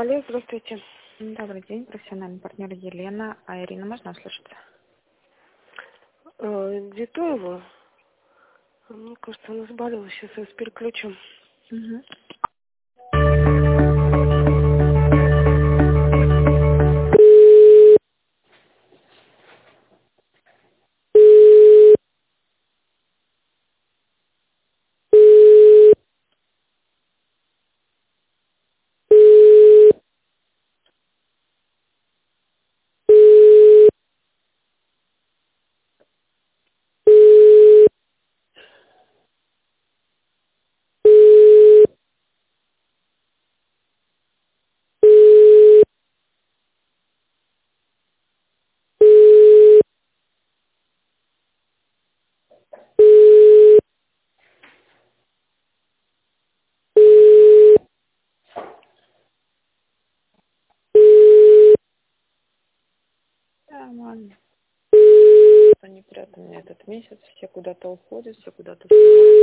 Алло, здравствуйте. Добрый день, профессиональный партнер Елена. А Ирина, можно услышаться? Детоева. Мне кажется, она заболела. Сейчас я вас переключу. Угу. Нормально. Они прятаны этот месяц, все куда-то уходят, все куда-то уходят.